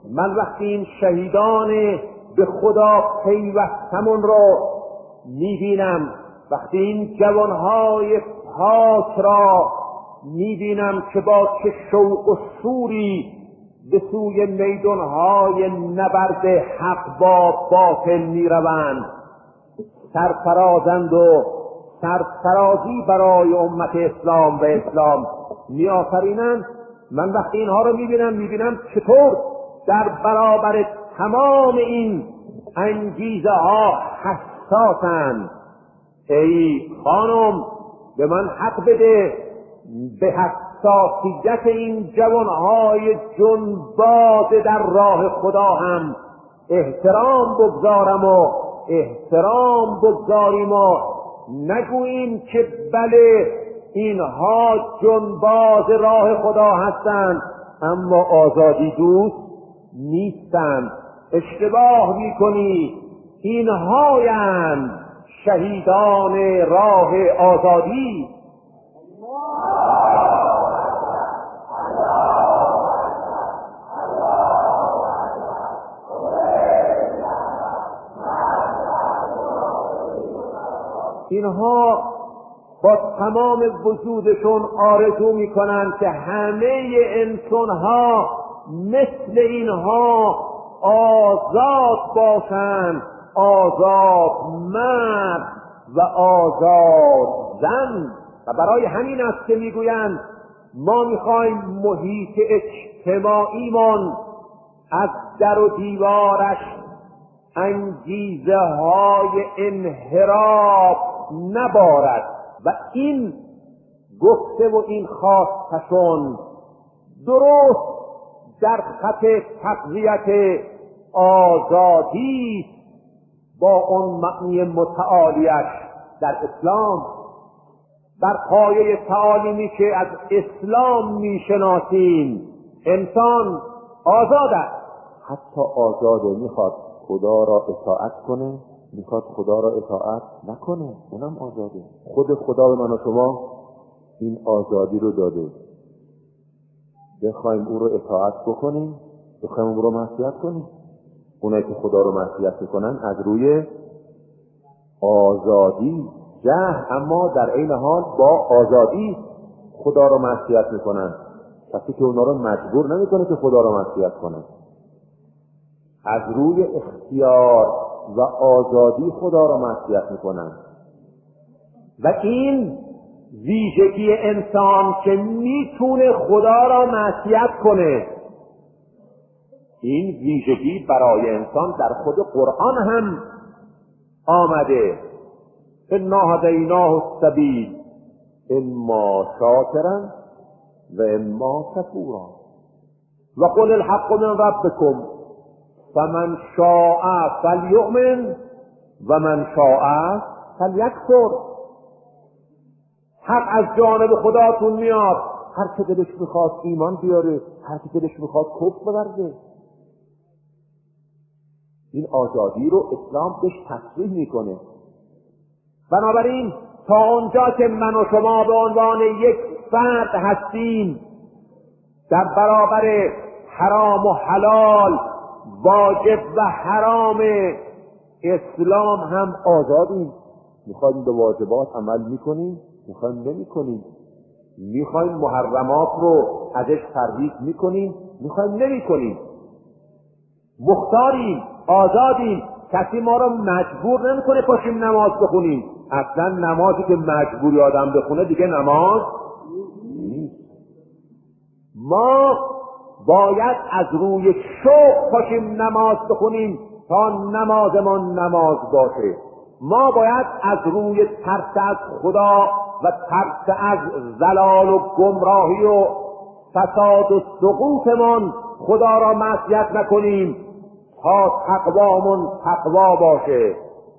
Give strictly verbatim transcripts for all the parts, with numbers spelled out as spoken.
من وقتی این شهیدان به خدا پیوستمون رو میبینم، وقتی این جوانهای پاک را میبینم که با چه شوق و شوری به سوی میدانهای نبرد حق با باطل میروند، سرفرازند و سرفرازی برای امت اسلام و اسلام میآفرینند. من وقتی اینها رو میبینم میبینم چطور در برابر تمام این انگیزه ها حساسند. ای خانم به من حق بده، به حساسیت این جوانهای جنباز در راه خدا هم احترام بگذارم و احترام بگذاریم و نگوییم که بله اینها جنباز راه خدا هستند اما آزادی دوست نیستند. اشتباه میکنی، اینهایند شهیدان راه آزادی. اینها با تمام وجودشون آرزو میکنند که همه انسانها مثل اینها آزاد باشند، آزاد مرد و آزاد زن. و برای همین است که میگویند ما میخوایم محیط اجتماعیمون از در و دیوارش انگیزه های انحراف نبارد و این گفته و این خواستشون درست در خط تقویت آزادی با اون معنی متعالیش در اسلام، بر پایه تعالیمی که از اسلام میشناسیم. انسان آزاد است، حتی آزاده، میخواد خدا را اطاعت کنه، میخواد خدا را اطاعت نکنه، اونم آزاده. خود خدا به من و شما این آزادی رو داده، بخوایم او رو اطاعت بکنیم، بخوایم او رو معصیت کنیم. اونایی که خدا رو معصیت میکنن از روی آزادی جهل، اما در عین حال با آزادی خدا رو معصیت میکنن. کسی که اونا رو مجبور نمیکنه که خدا رو معصیت کنن، از روی اختیار و آزادی خدا را معصیت میکنن. و این ویژگی انسان که میتونه خدا را معصیت کنه، این ویژگی برای انسان در خود قرآن هم آمده. انا هدیناه السبیل اما شاکرا و اما کفورا و قل الحق من ربکم فمن شاء فلیؤمن و من شاء فلیکفر. حق از جانب خداتون میاد، هر که دلش میخواد ایمان بیاره، هر که دلش میخواد کفر بورزه. این آزادی رو اسلام بهش تصریح میکنه. بنابراین تا اونجا که من و شما به عنوان یک فرد هستیم در برابر حرام و حلال، واجب و حرام اسلام هم آزادیم. میخوایم به واجبات عمل میکنیم، میخوایم نمیکنیم. میخوایم محرمات رو ازش پرهیز میکنیم، میخوایم نمیکنیم. مختاریم، آزادیم. کسی ما رو مجبور نمیکنه پاشیم نماز بخونیم. اصلا نمازی که مجبوری آدم بخونه دیگه نماز نیست. ما باید از روی شوق پاشیم نماز بخونیم تا نمازمان نماز باشه. ما باید از روی ترس از خدا و ترس از ضلال و گمراهی و فساد و سقوطمان خدا را معصیت نکنیم تا تقوامون تقوا باشه.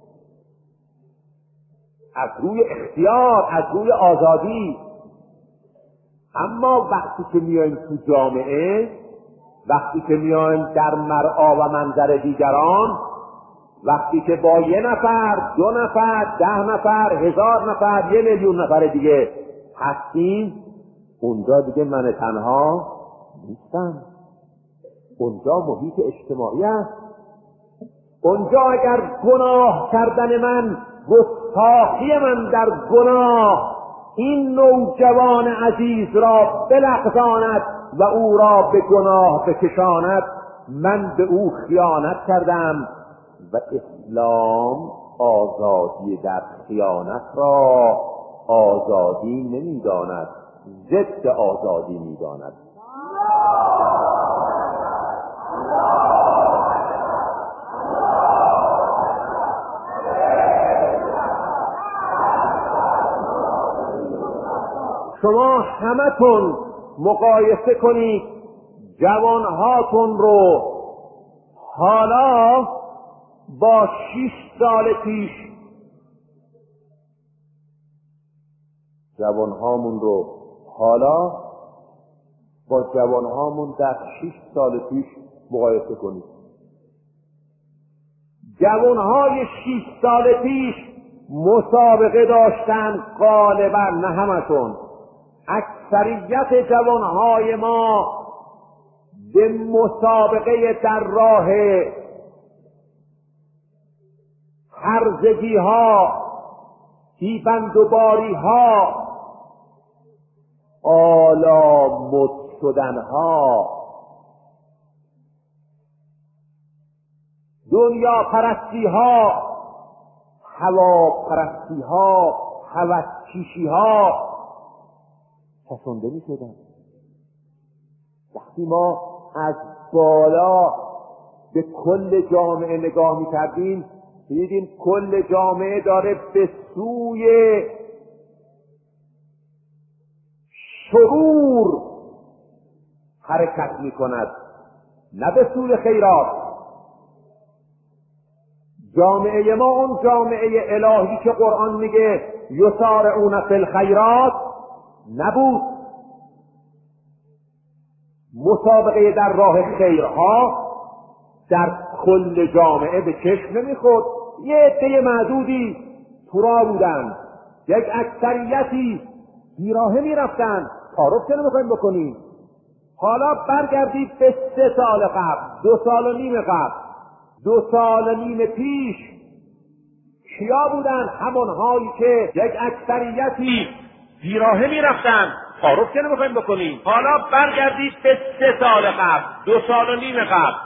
از روی اختیار، از روی آزادی. اما وقتی که میایم تو جامعه، وقتی که میایم در مرعا و منظر دیگران، وقتی که با یه نفر، دو نفر، ده نفر، هزار نفر، یه میلیون نفر دیگه هستیم، اونجا دیگه من تنها نیستم. اونجا محیط اجتماعی است. اونجا اگر گناه کردن من، گستاخی من در گناه این نوجوان عزیز را بلغزاند و او را به گناه بکشاند، من به او خیانت کردم و اسلام آزادی در خیانت را آزادی نمی‌داند، ضد آزادی می‌داند. شما همتون مقایسه کنید جوانهاتون رو حالا با شش سال پیش، جوانهامون رو حالا با جوانهامون در شش سال پیش مقایسه کنید. جوانهای شش سال پیش مسابقه داشتن، غالبا نه همشون، اکثریت جوانهای ما به مسابقه در راه هرزگی ها، دیبندوباری ها، آلامد شدن ها، دنیا پرستی ها، هوا پرستی ها، هوس کشی ها پسنده می شدن. وقتی ما از بالا به کل جامعه نگاه می کردیم، دیدیم کل جامعه داره به سوی شرور حرکت می کند، نه به سوی خیرات. جامعه ما اون جامعه الهی که قرآن میگه یسارعون فی الخیرات نبود. مسابقه در راه خیرها در کل جامعه به چشم نمیخورد. یه عده معدودی تو راه بودن، یک اکثریتی بیراهه میرفتن. تعارف که نمیخوایم بکنیم. حالا برگردید به سه سال قبل، دو سال و نیم قبل، دو سال و نیم پیش کیا بودن؟ همونهایی که یک اکثریتی بیراهه میرفتن. تعارف که نمیخوایم بکنیم. حالا برگردید به سه سال قبل، دو سال و نیم قبل،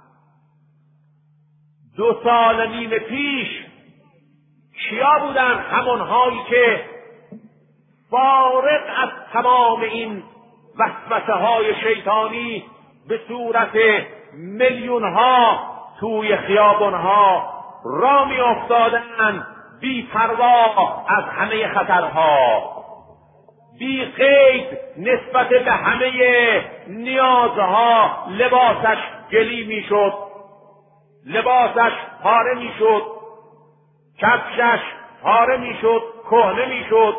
دو سال و نیم پیش کیا بودن؟ همونهایی که فارغ از تمام این وسوسه های شیطانی به صورت میلیون ها توی خیابان ها را می افتادن، بی پروا از همه خطرها، بی قید نسبت به همه نیازها. لباسش گلی می شد، لباسش پاره می شد، کفشش پاره می شد، کهنه می شد.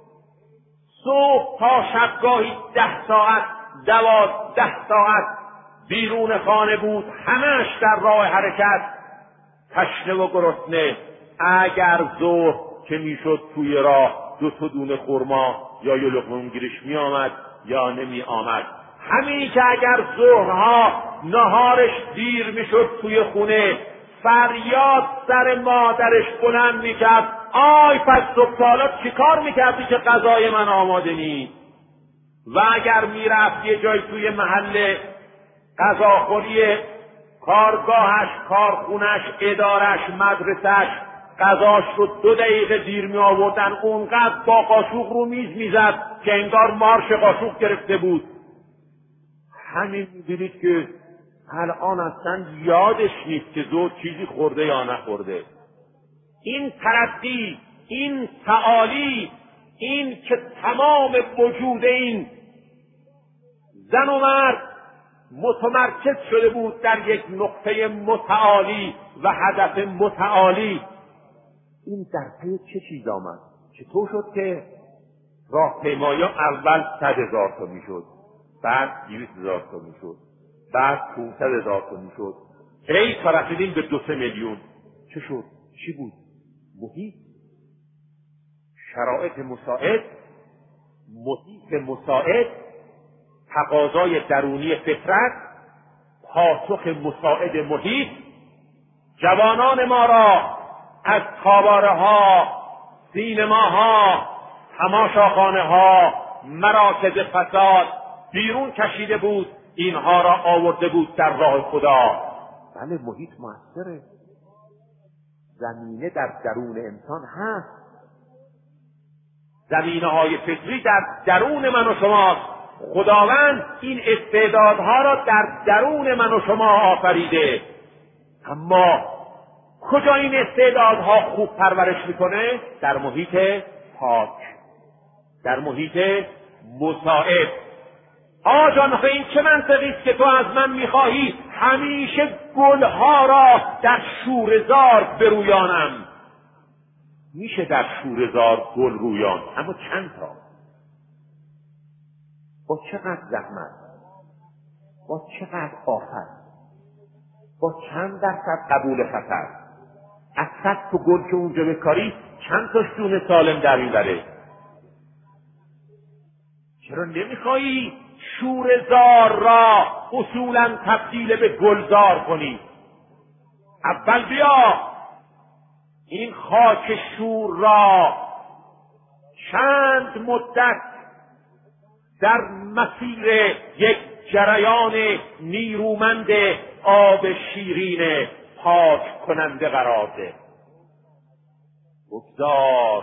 صبح تا شبگاهی ده ساعت، دوازده ساعت بیرون خانه بود، همهش در راه حرکت، تشنه و گرسنه. اگر ظهر که میشد توی راه دو تا دونه خرما یا یه لقمه گیرش می آمد یا نمی آمد. همین که اگر ظهرها نهارش دیر میشد توی خونه، فریاد سر مادرش بلند میکرد: آی پس صبح سالا چی کار میکردی که غذای من آماده نیست؟ و اگر میرفت یه جای توی محل غذاخوری، کارگاهش، کارخونش، ادارش، مدرسش، غذاش رو دو دقیقه دیر می آوردن، اونقدر با قاشوق رو میز میزد که انگار مارش قاشوق گرفته بود. همین می‌بینید که الان اصلا یادش نیست که زود چیزی خورده یا نخورده. این تردی، این تعالی، این که تمام وجود این زن و مرد متمرکز شده بود در یک نقطه متعالی و هدف متعالی، این در پی چه چیز آمد؟ چطور شد که راهپیمایی اول صد هزار تا میشد، بعد دویست هزار تا میشد، بعد پانصد هزار تا میشد، هی تا رسیدیم به دو سه میلیون؟ چه شد؟ چی بود؟ محیط، شرایط مساعد، محیط مساعد، تقاضای درونی فطرت، پاسخ مساعد محیط جوانان ما را از کاباره ها، سینماها، تماشاخانه ها، مراکز فساد بیرون کشیده بود، اینها را آورده بود در راه خدا. بله، محیط مؤثره، زمینه در درون انسان هست، زمینه های فطری در درون من و شماست. خداوند این استعدادها را در درون من و شما آفریده، اما کجا این استعدادها خوب پرورش میکنه؟ در محیط پاک، در محیط مساعد. آجان این چه منطقی است که تو از من میخواهی همیشه گلها را در شوره‌زار برویانم؟ میشه در شوره‌زار گل رویان، اما چند تا؟ با چقدر زحمت، با چقدر آفت، با چند درصد قبول خطر؟ از صد تا گل که اونجا بکاری چند تا جون سالم در میبره؟ چرا نمیخوایی شوره‌زار را اصولا تبدیل به گلزار کنی؟ اول بیا این خاک شور را چند مدت در مسیر یک جریان نیرومند آب شیرین پاک کننده قرار ده. بگذار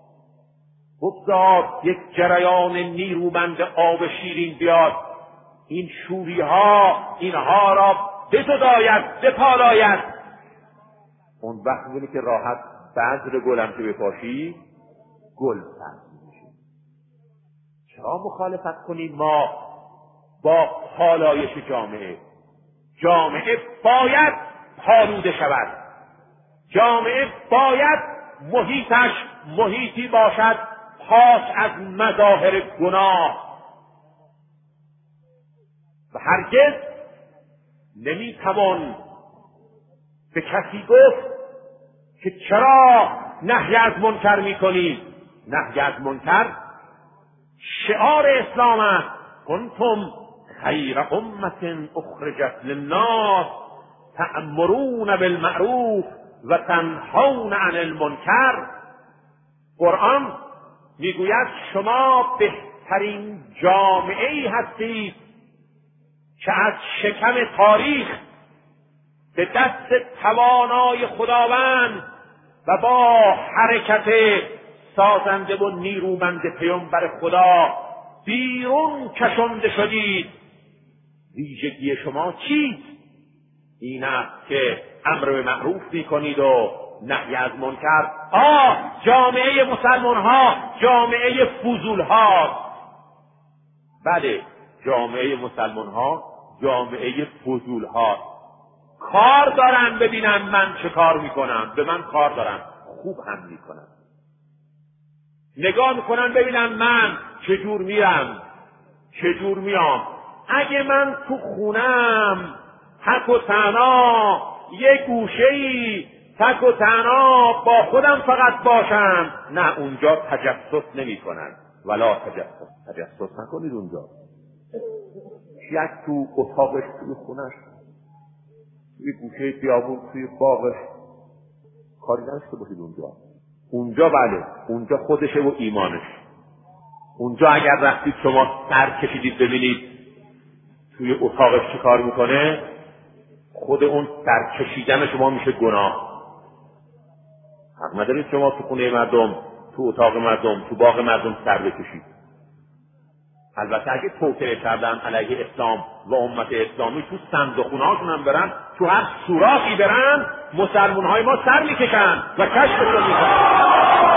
بگذار یک جریان نیرومند آب شیرین بیاد، این شوری ها اینها را بزداید، بپالاید. اون وقت می‌بینی که راحت بذر گلم که بپاشی گل سبز میشه. چرا مخالفت کنیم ما با پالایش جامعه؟ جامعه باید پالوده شود، جامعه باید محیطش محیطی باشد پاک از مظاهر گناه و هرگز نمیتوان به کسی گفت که چرا نهی از منکر میکنی. نهی از منکر شعار اسلام است. کنتم خیر امة اخرجت للناس تأمرون بالمعروف و تنهون عن المنکر. قرآن میگوید شما بهترین جامعه ای هستید که از شکم تاریخ به دست توانای خداوند و با حرکت سازنده و نیرومند پیامبر خدا بیرون کشانده شدید. ویژگی شما چیست؟ این است که امر به معروف میکنید و نهی از منکر. آه جامعه مسلمان ها جامعه فضول ها. بله، جامعه مسلمان ها جامعه فضول ها. کار دارن ببینن من چه کار میکنم، به من کار دارن، خوب هم میکنن. نگاه میکنن ببینن من چجور میرم چجور میام. اگه من تو خونم تک و تنها یه گوشه‌ای تک و تنها با خودم فقط باشم، نه، اونجا تجسس نمی کنن. ولا تجسس تجسس نکنید اونجا. یک تو اتاقش، توی خونش، توی گوشه بیابون، توی باغش، کاری نداشته باشید اونجا. اونجا بله، اونجا خودشه و ایمانش. اونجا اگر رفتید شما سر کشیدید ببینید توی اتاقش چی کار میکنه، خود اون سر کشیدن شما میشه گناه. حق ندارید شما تو خونه مردم، تو اتاق مردم، تو باغ مردم سر بکشید. البته اگه توطئه کردن علیه اسلام و امت اسلامی تو صندوقخونه هاشون هم برن، تو هر سوراخی برن، مسلمان های ما سر میکشن و کشفشون میکنن.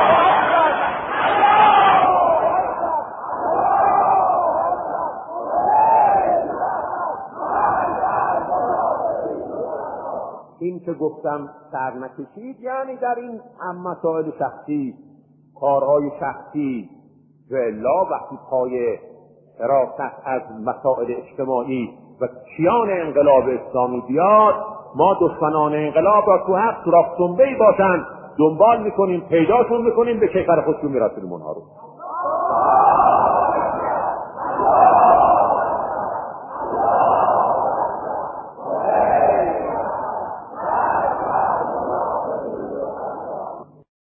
این که گفتم سر نکشید یعنی در این مسائل شخصی، کارهای شخصی، و الا وقتی پای حراست از مسائل اجتماعی و کیان انقلاب اسلامی بیاد، ما دشمنان انقلاب را تو هر سوراخ سنبه‌ای باشن دنبال میکنیم، پیداشون میکنیم، به کیفر خودشون میرسونیم اونها رو.